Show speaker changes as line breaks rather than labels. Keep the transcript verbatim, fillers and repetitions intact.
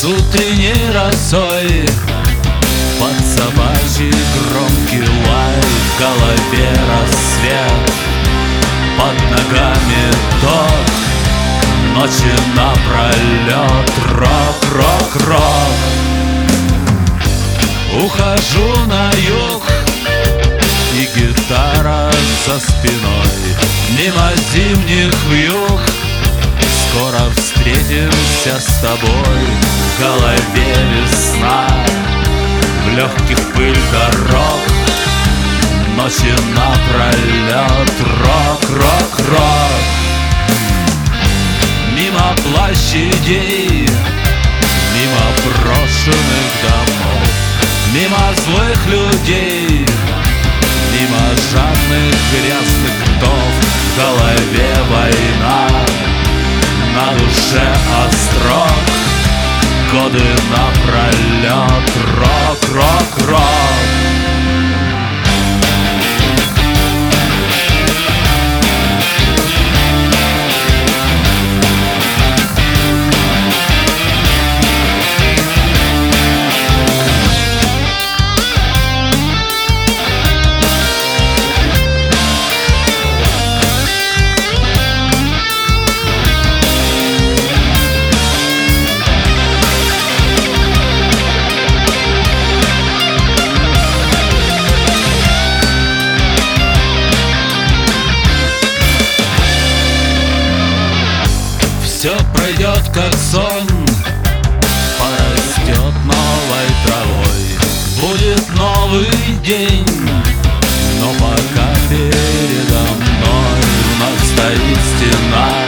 утренней росой, под собачий громкий лай, в голове рассвет, под ногами ток, ночи напролет, рок, рок, рок. Ухожу на юг, и гитара за спиной, мимо зимних вьюг. Скоро встретимся с тобой, в голове весна, в легких пыль дорог, ночи напролет, рок, рок, рок. Мимо площадей, мимо брошенных домов, мимо злых людей, мимо жадных грязных ртов. В голове война, на душе острог, годы напролет, рок, рок, рок. Все пройдет как сон, порастет новой травой, будет новый день. Но пока передо мной вновь стоит стена,